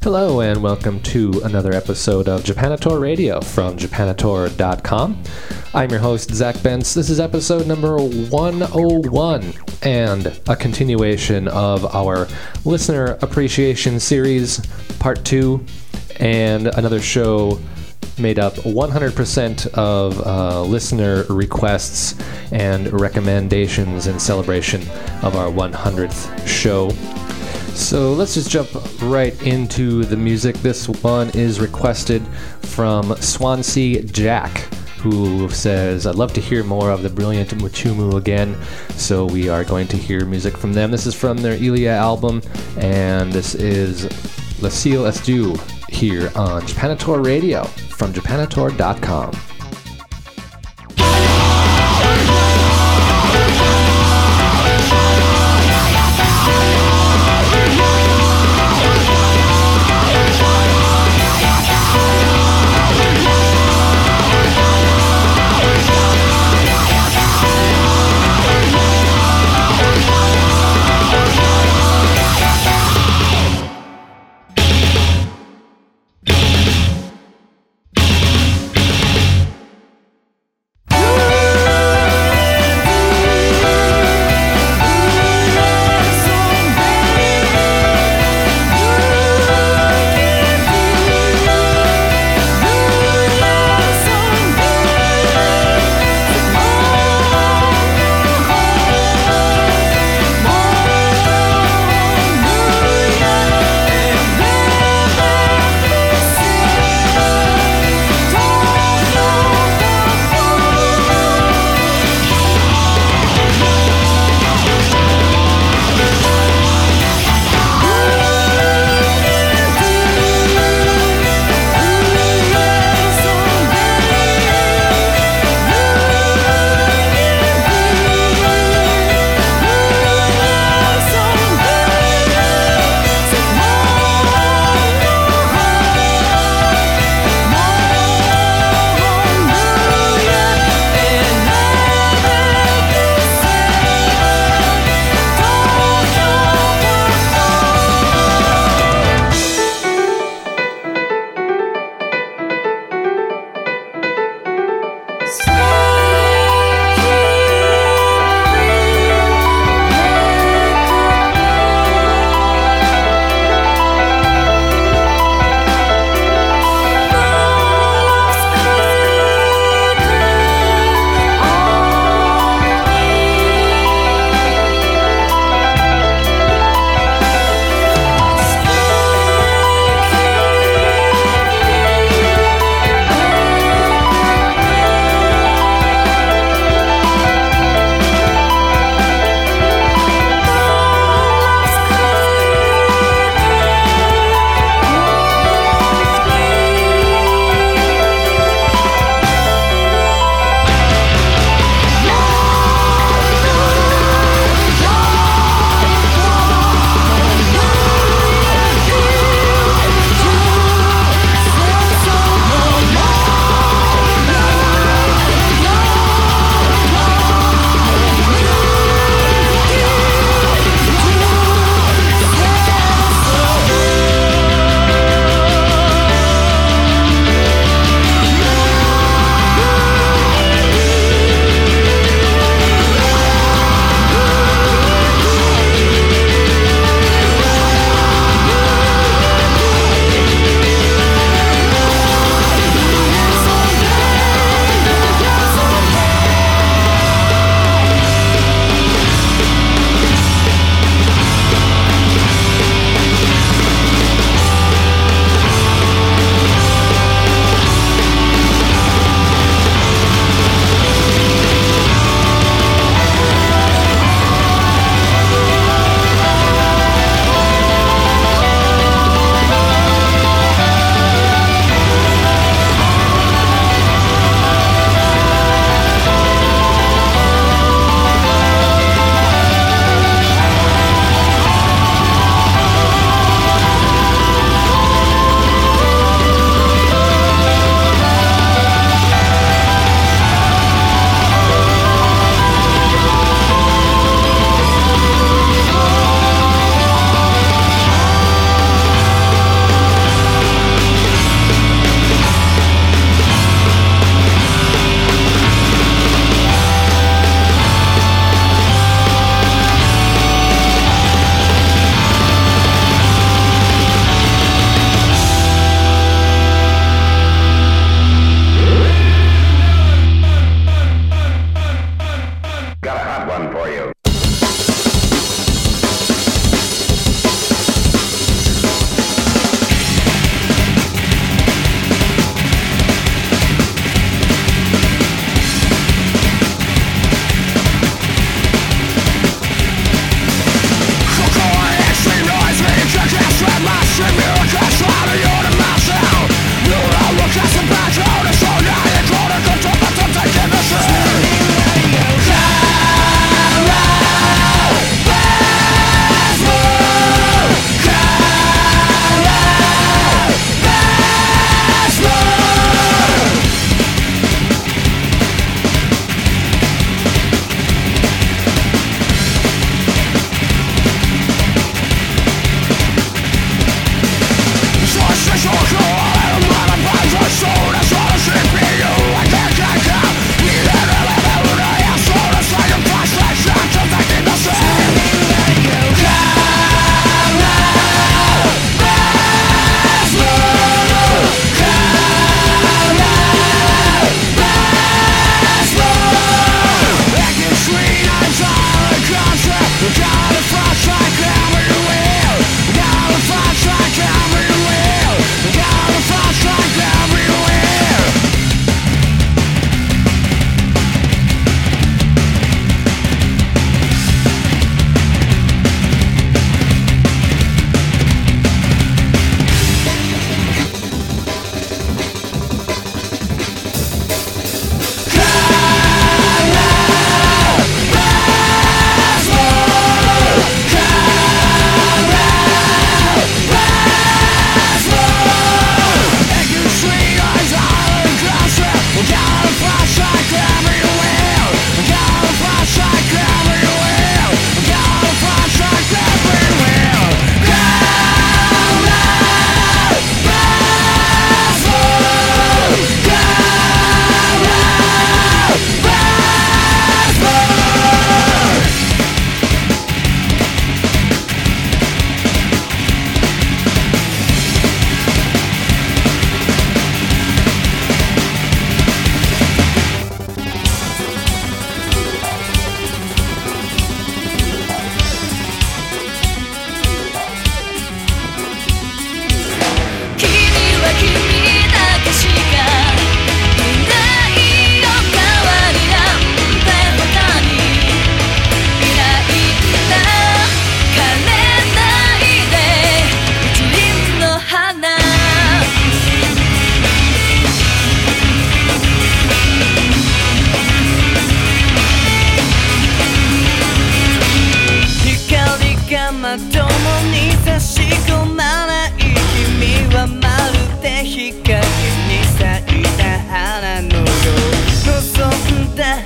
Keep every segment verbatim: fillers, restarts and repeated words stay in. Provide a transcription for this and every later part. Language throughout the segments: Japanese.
Hello and welcome to another episode of Japanator Radio from Japanator dot com. I'm your host, Zach Bentz. This is episode number one oh one and a continuation of our Listener Appreciation Series, Part two, and another show made up one hundred percent of uh, listener requests and recommendations in celebration of our one hundredth show. So let's just jump right into the music. This one is requested from Swansea Jack, who says, I'd love to hear more of the brilliant Mutumu again. So we are going to hear music from them. This is from their Ilia album, and this is Le Ciel est Doux here on Japanator Radio from Japanator dot com.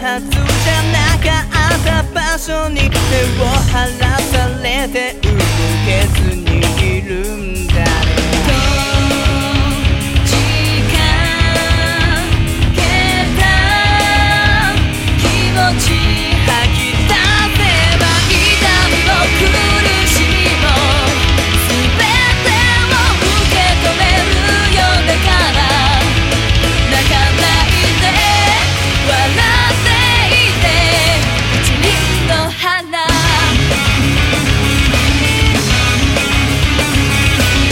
はずじゃなかった場所に手を離されて動けずにいるんだね。 「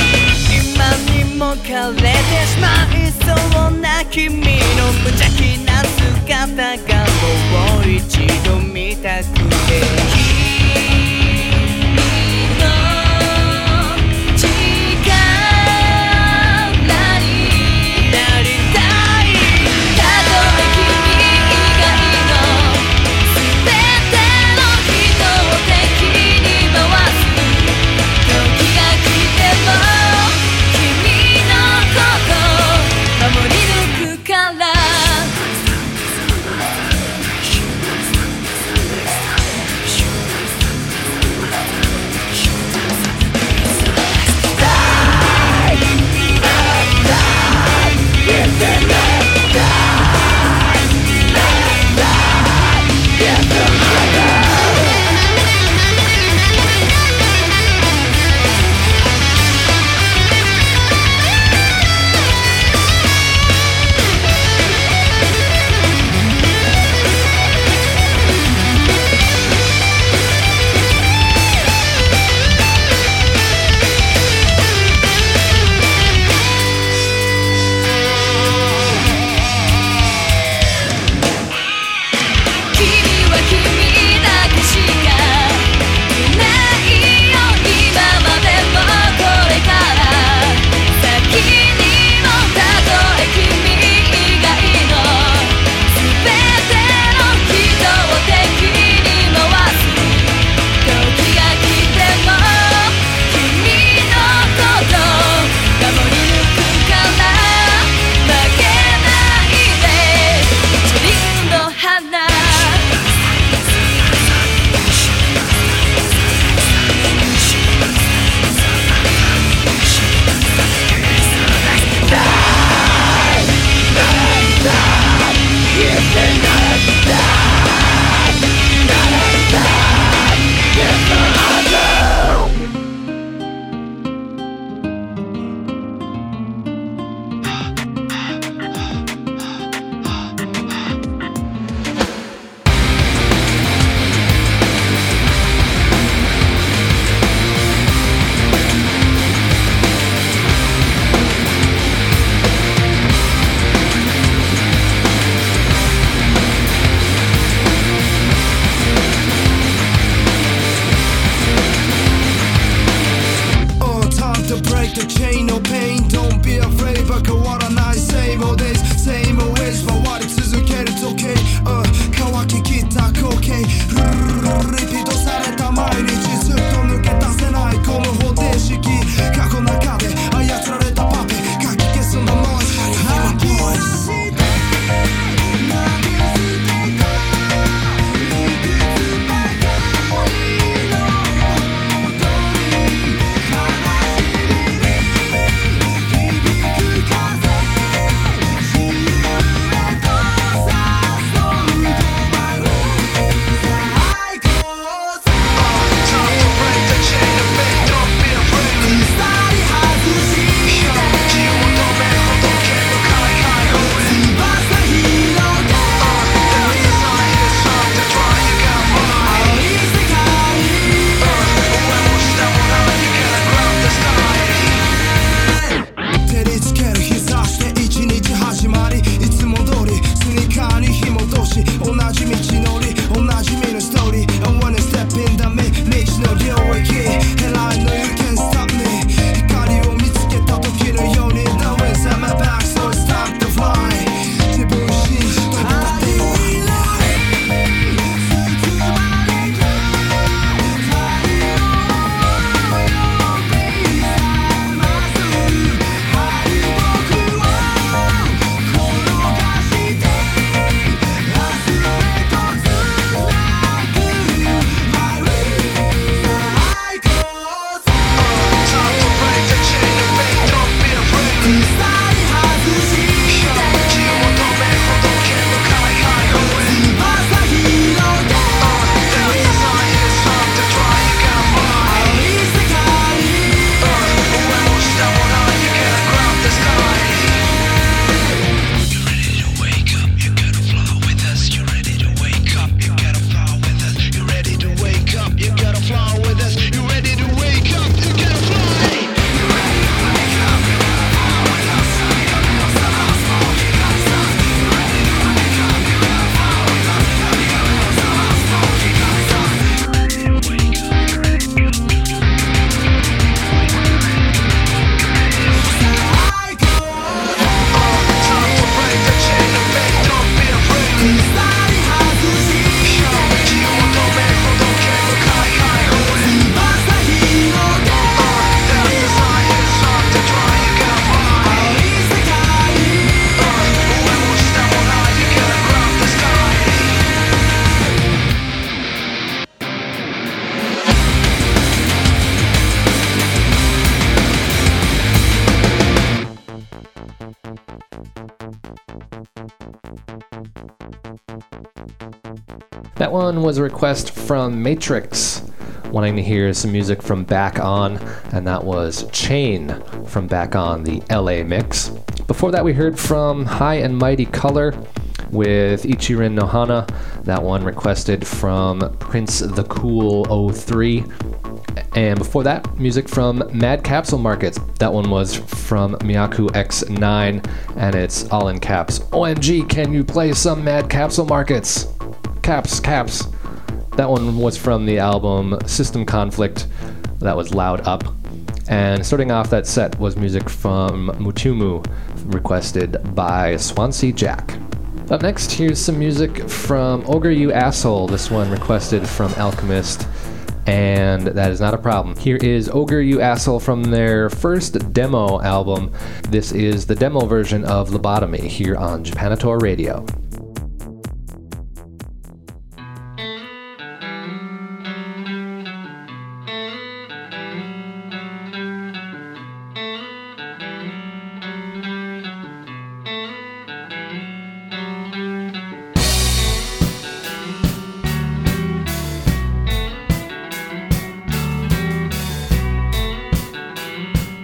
That one was a request from Matrix, wanting to hear some music from Back On, and that was Chain from Back On, the L A mix. Before that, we heard from High and Mighty Color with Ichirin no Hana, that one requested from Prince the Cool oh three. And before that, music from Mad Capsule Markets. That one was from Miyaku X nine, and it's all in caps. O M G, can you play some Mad Capsule Markets? Caps, caps. That one was from the album System Conflict. That was Loud Up. And starting off that set was music from Mutumu, requested by Swansea Jack. Up next, here's some music from Ogre You Asshole. This one requested from Alchemist, and that is not a problem. Here is Ogre You Asshole from their first demo album. This is the demo version of Lobotomy here on Japanator Radio.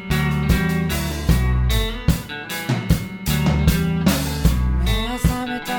目が覚めた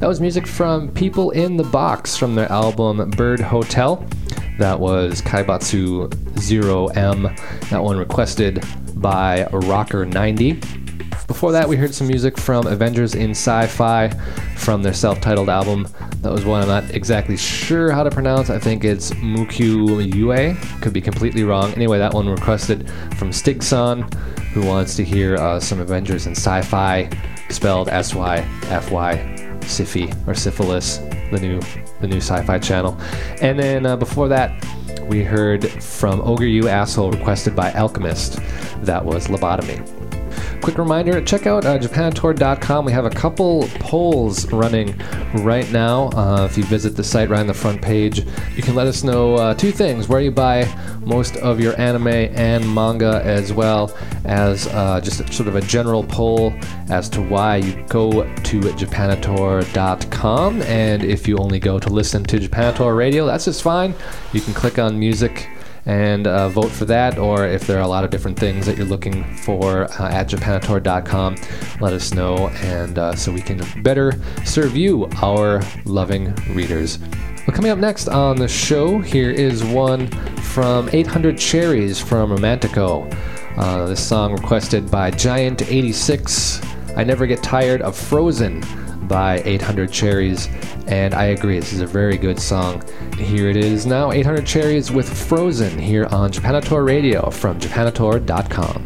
That was music from People in the Box from their album Bird Hotel. That was Kaibatsu zero M. That one requested by Rocker ninety. Before that, we heard some music from Avengers in Sci-Fi from their self-titled album. That was one I'm not exactly sure how to pronounce. I think it's Mukyu Yue. Could be completely wrong. Anyway, that one requested from Stigson, who wants to hear uh, some Avengers in Sci-Fi, spelled S Y F Y, Syfy, or Syphilis, the new the new Sci-Fi channel. And then uh, before that, we heard from Ogre You Asshole, requested by Alchemist. That was Lobotomy. Quick reminder, check out uh, Japanator dot com. We have a couple polls running right now. Uh, if you visit the site right on the front page, you can let us know uh, two things: where you buy most of your anime and manga, as well as uh, just a, sort of a general poll as to why you go to Japanator dot com. And if you only go to listen to Japanator Radio, that's just fine. You can click on music and uh, vote for that, or if there are a lot of different things that you're looking for uh, at Japanator dot com, let us know, and uh, so we can better serve you, our loving readers. Well, coming up next on the show, here is one from eight hundred Cherries from Romantico. Uh, this song requested by Giant eighty-six, I Never Get Tired of Frozen by eight hundred Cherries, and I agree, this is a very good song. Here it is now, eight hundred Cherries with Frozen, here on Japanator Radio from Japanator dot com.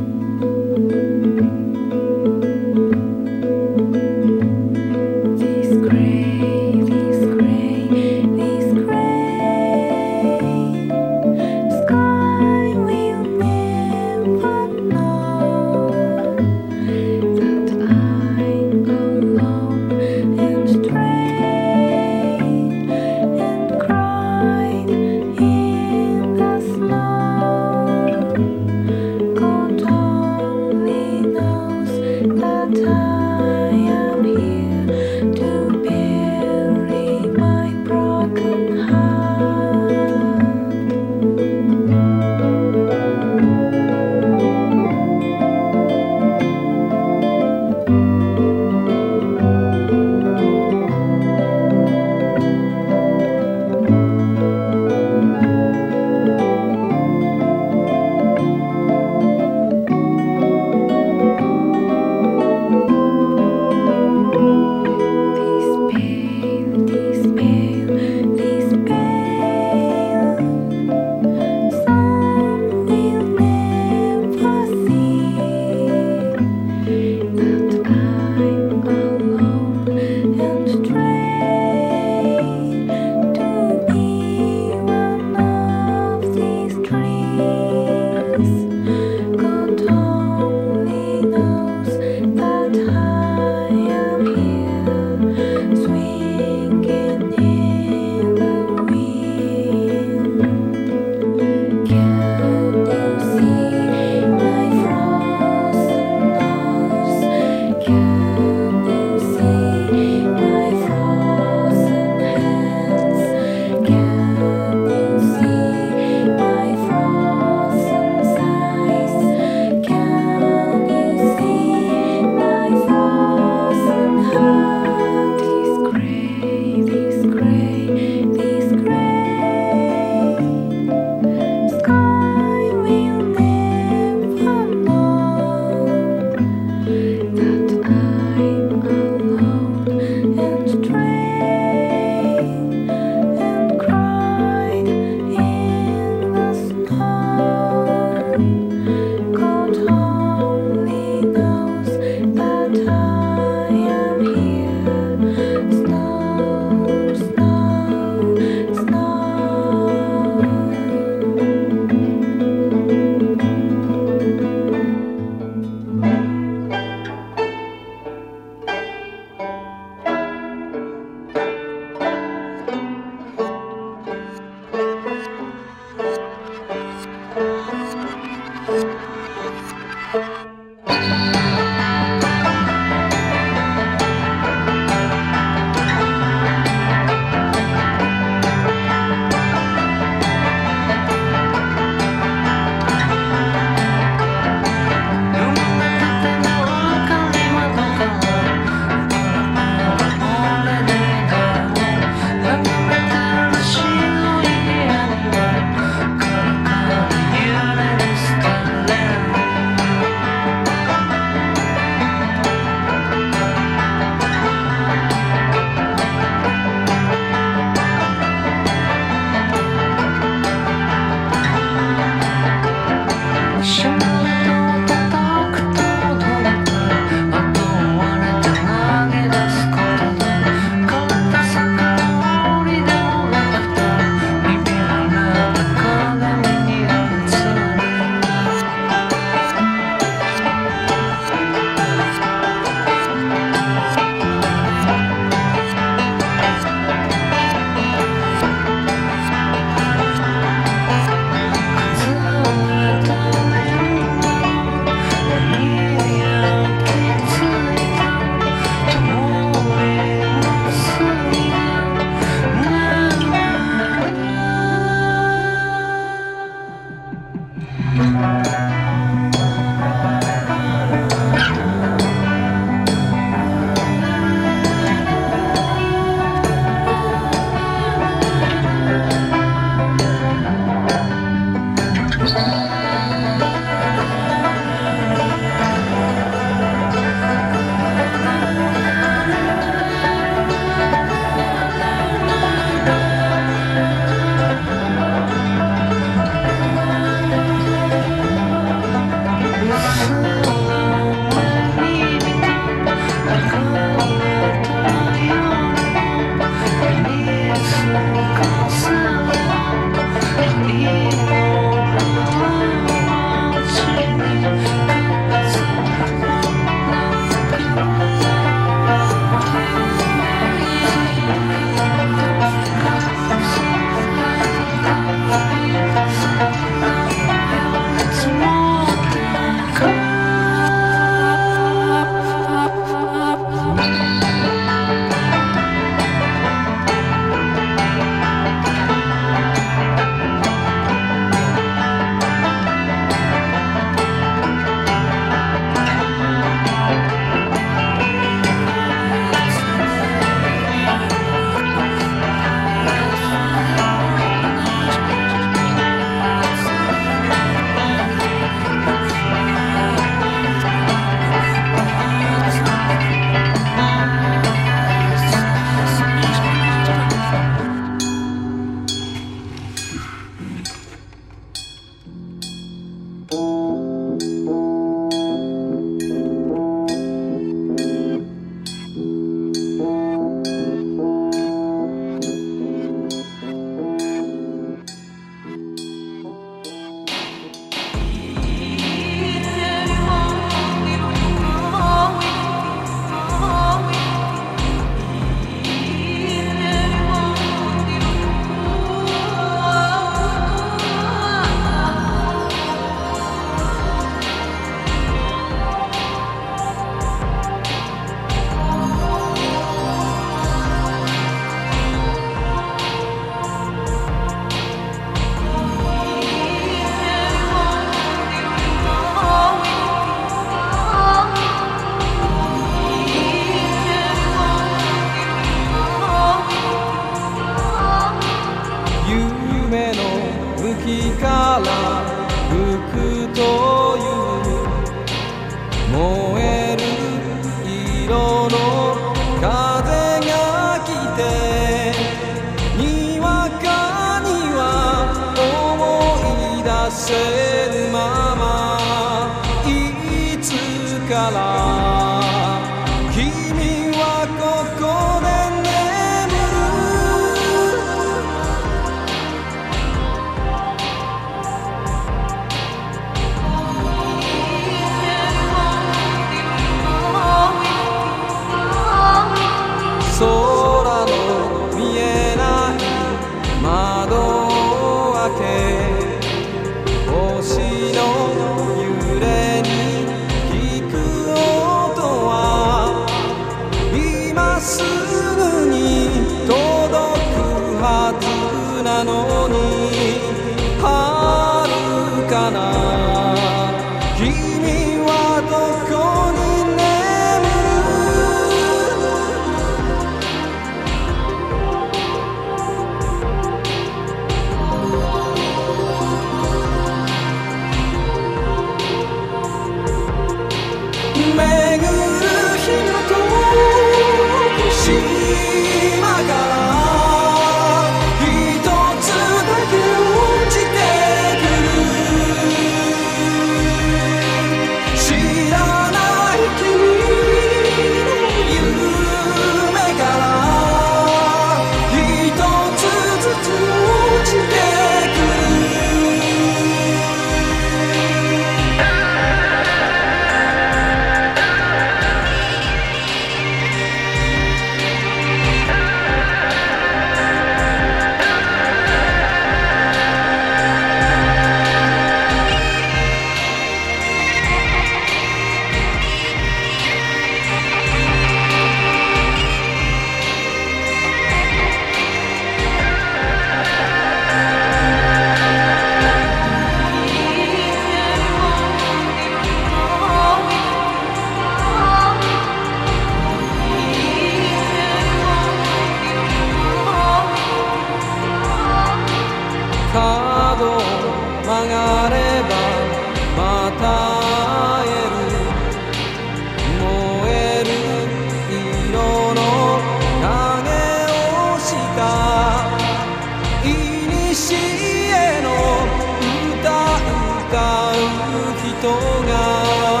人が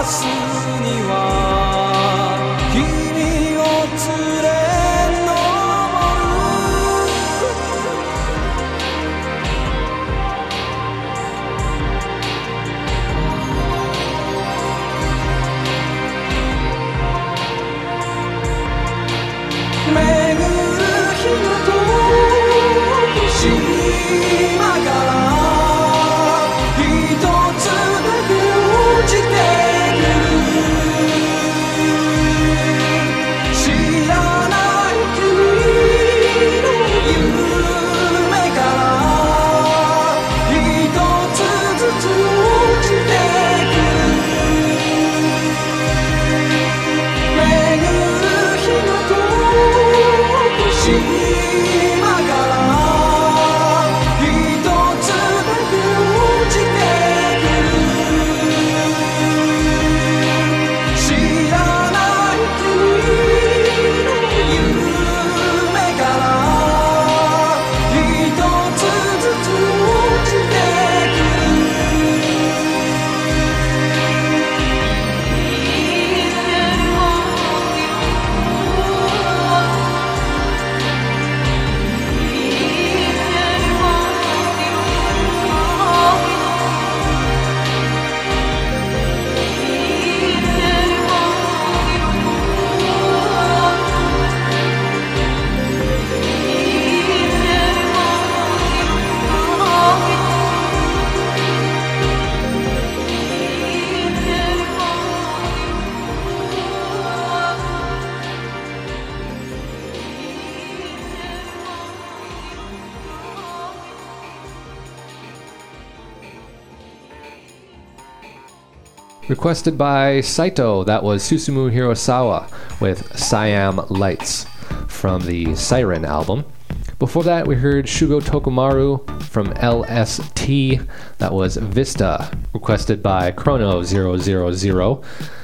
Requested by Saito, that was Susumu Hirasawa with Siam Lights from the Siren album. Before that, we heard Shugo Tokumaru from L S T, that was Vista, requested by Chrono zero zero zero.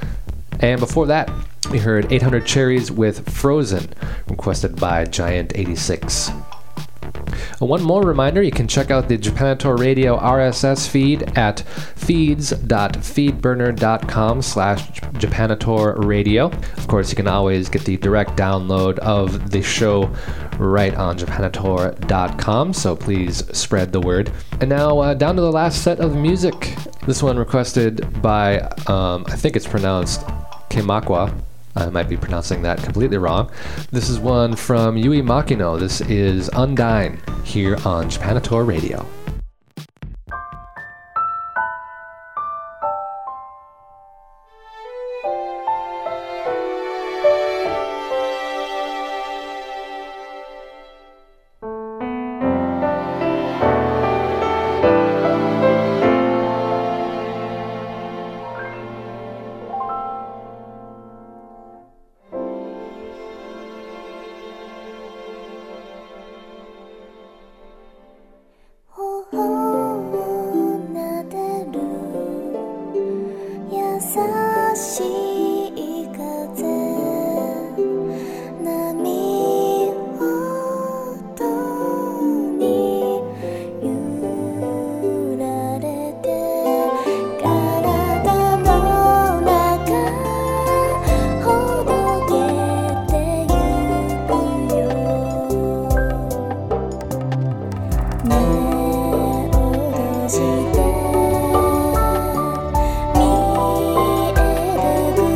And before that, we heard eight hundred Cherries with Frozen, requested by Giant eighty-six. One more reminder, you can check out the Japanator Radio R S S feed at feeds.feedburner.com slash Japanator Radio. Of course, you can always get the direct download of the show right on Japanator dot com, so please spread the word. And now uh, down to the last set of music. This one requested by, um, I think it's pronounced Kemakwa. I might be pronouncing that completely wrong. This is one from Yui Makino. This is Undine here on Japanator Radio. 「見える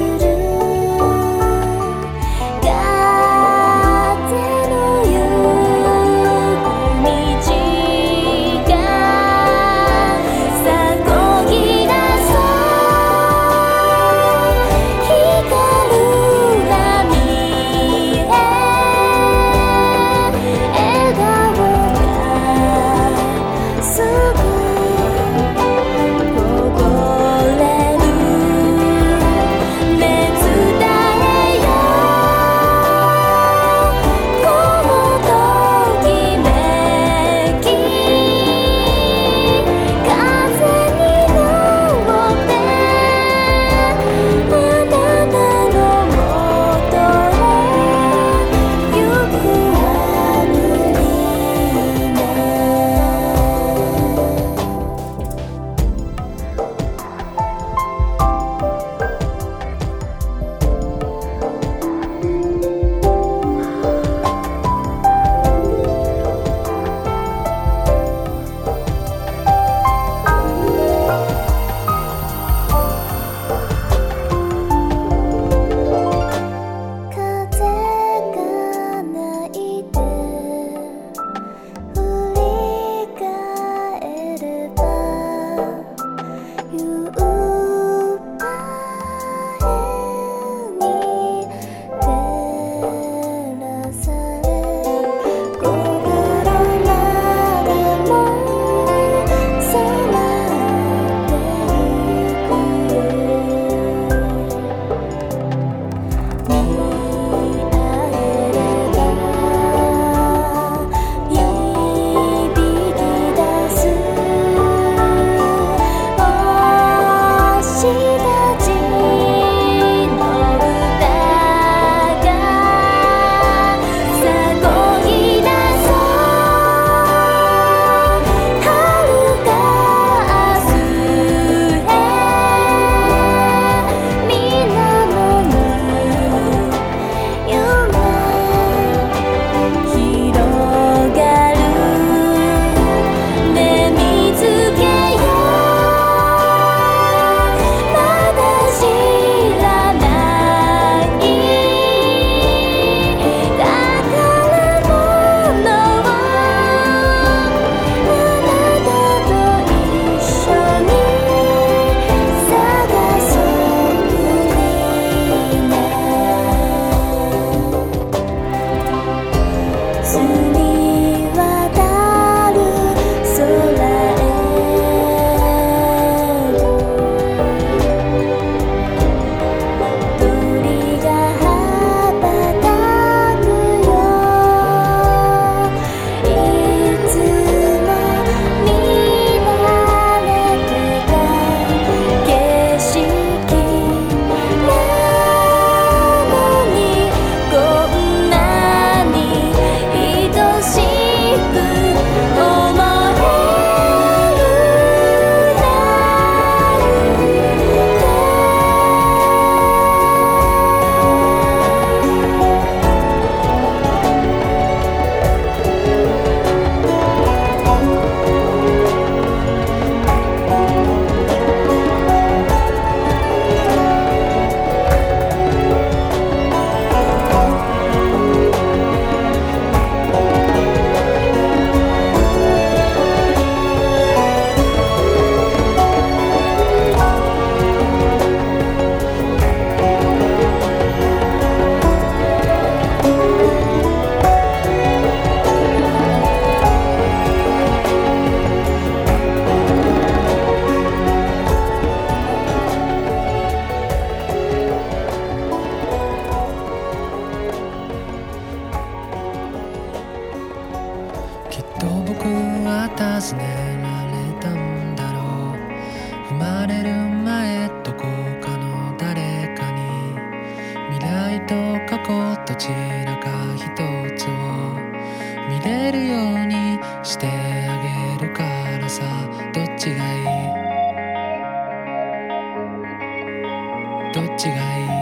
どっちがいい？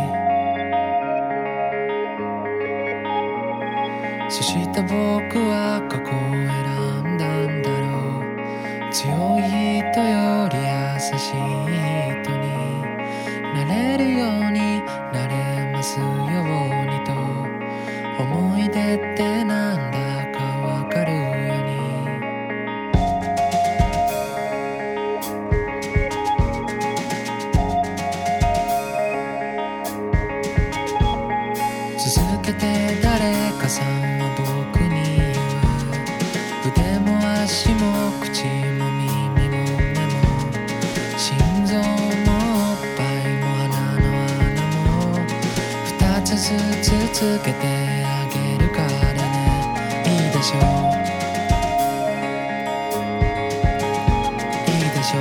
そして僕は過去を選んだんだろう。強い人より優しい人になれるようになれますようにと、思い出ってなんだかわかるように。続けて誰かさんは僕に言う。腕も足も口も耳も目も心臓もおっぱいも鼻の穴も二つずつつけてあげるからね。いいでしょう、いいでしょう。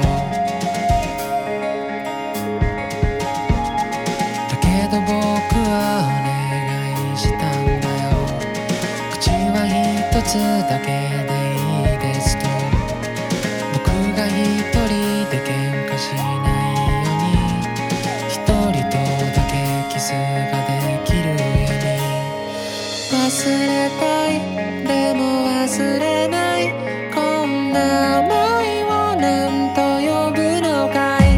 だけど僕はお願いしたんだよ。口は一つだけでいいですと。僕が一人で喧嘩しないように、一人とだけキスができるように。忘れたい、でも忘れない。こんな想いを何と呼ぶのかい。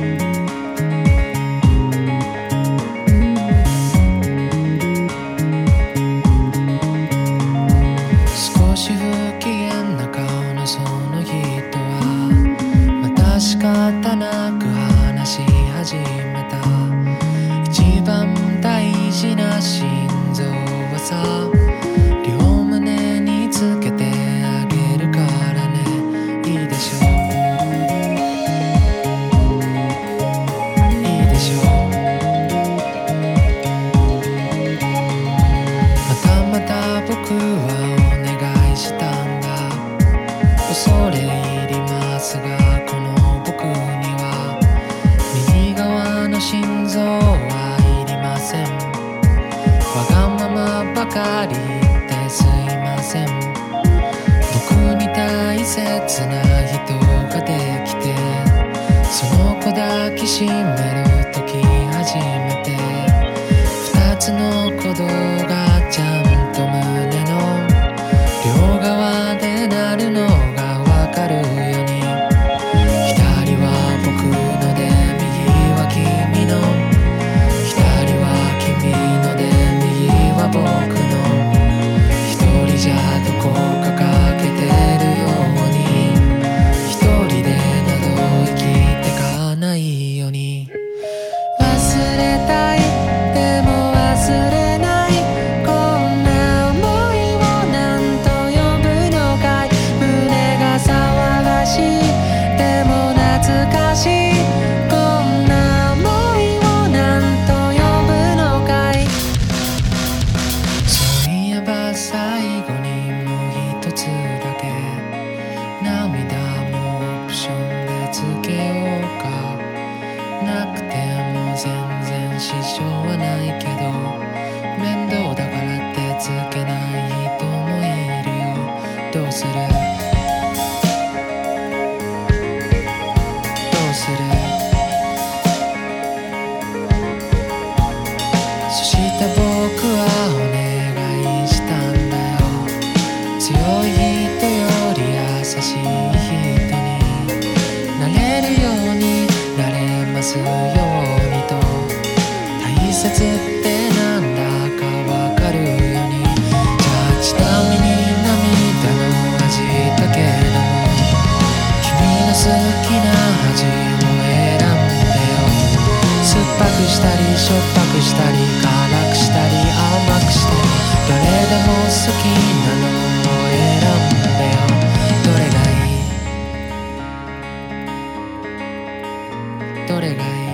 少し不機嫌な顔のその人はまた仕方なく話し始めた。一番大事な心臓はさ、両胸につけてあげるからね。いいでしょう、いいでしょう。またまた僕はお願いしたんだ。恐れ入りますがこの僕には右側の心臓はいりません。わがままばかり言ってすいません。僕に大切な人ができて、その子抱きしめるとき初めて二つの鼓動がちゃんと胸の両側で鳴るのがわかるように。左は僕ので右は君の、左は君ので右は僕の。一人じゃどこか欠けてるように、一人でなど生きてかないように。忘れたい、でも忘れない。こんな想いを何と呼ぶのかい。胸が騒がしい、でも懐かしい。こんな想いを何と呼ぶのかい。そういえば最後にもう一つだけ、涙もオプションでつけようか。なくても全然支障はないけど、面倒だからってつけない人もいるよ。どうする？どうする？そして僕はお願いしたんだよ。強い人より優しい人になれるようになれますようにと。大切ってなんだかわかるように。じゃあちなみに涙の味だけども、君の好きな味を選んでよ。酸っぱくしたりしょっぱくしたり辛くしたり甘くしたり、どれでも好きなのを選んでよ。どれがいい？どれがいい？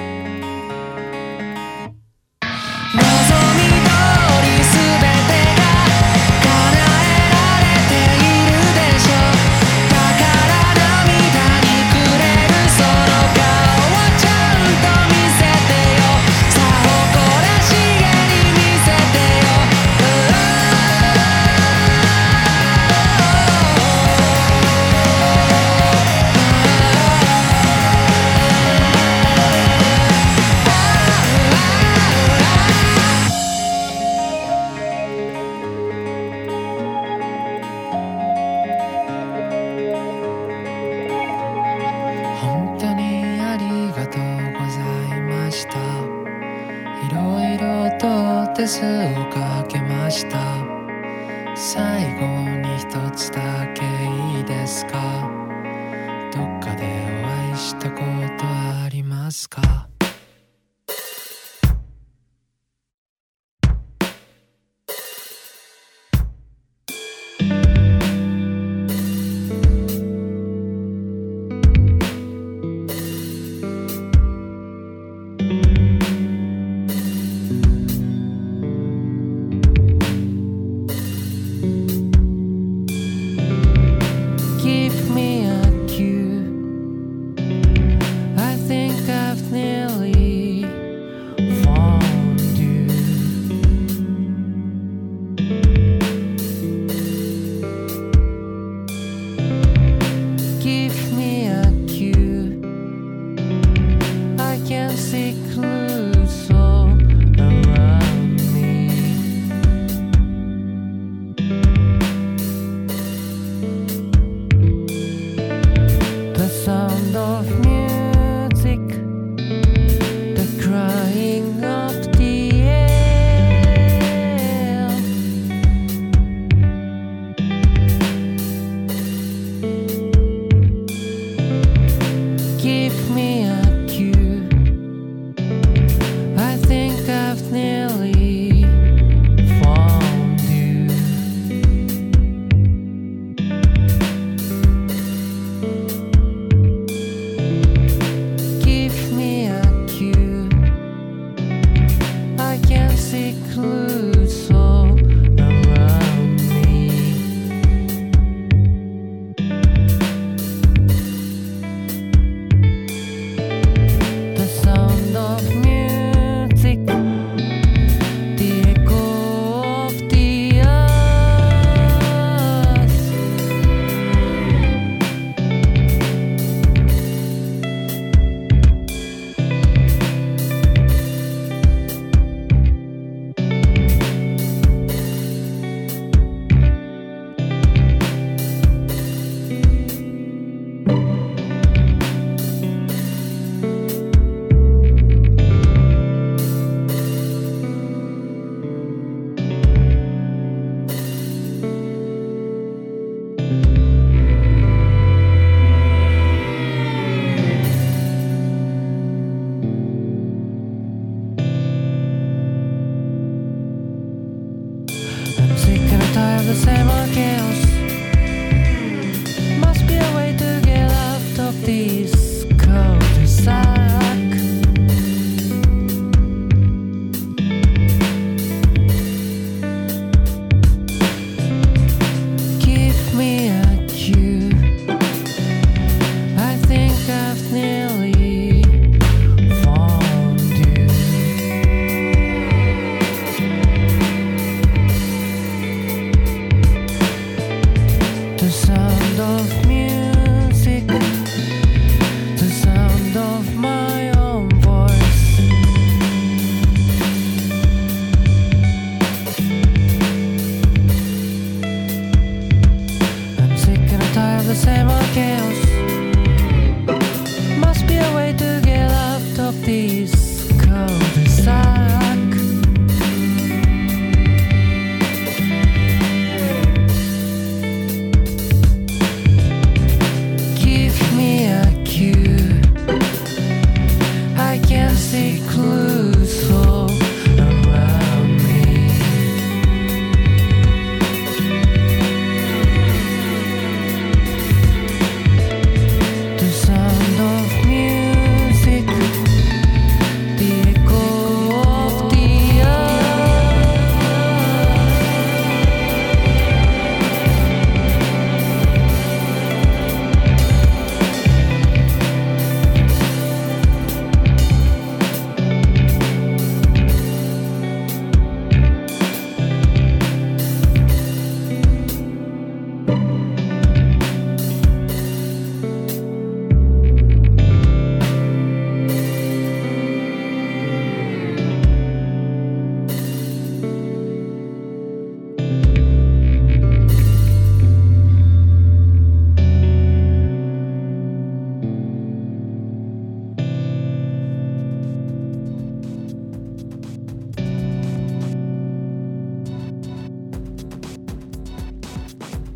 望み通りすべてが叶えられているでしょ。だから涙にくれるその顔をちゃんと見せてよ。さあ誇らしげに見せてよ。 レスをかけました。最後に一つだけいいですか？どっかでお会いしたことありますか？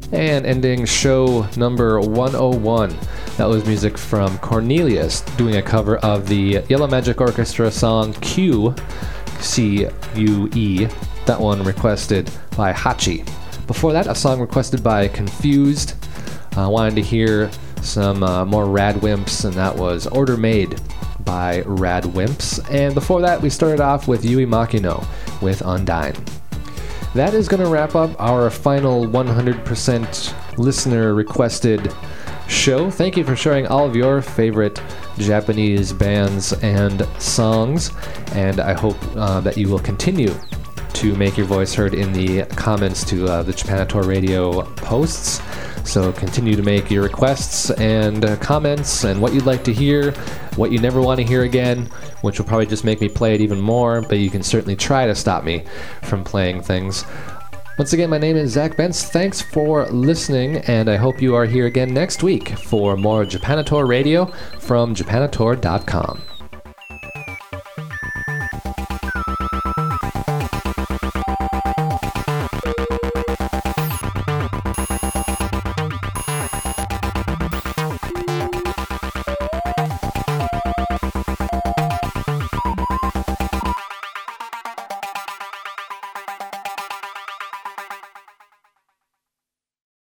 And ending show number one oh one, that was music from Cornelius doing a cover of the Yellow Magic Orchestra song Q, C U E, that one requested by Hachi. Before that, a song requested by Confused. I uh, wanted to hear some uh, more Radwimps, and that was Order Made by Radwimps. And before that, we started off with Yui Makino with Undyne. That is going to wrap up our final one hundred percent listener requested show. Thank you for sharing all of your favorite Japanese bands and songs, and I hope uh, that you will continue to make your voice heard in the comments to uh, the Japanator Radio posts. So continue to make your requests and uh, comments and what you'd like to hear, what you never want to hear again, which will probably just make me play it even more, but you can certainly try to stop me from playing things. Once again, my name is Zach Bentz. Thanks for listening, and I hope you are here again next week for more Japanator Radio from Japanator dot com.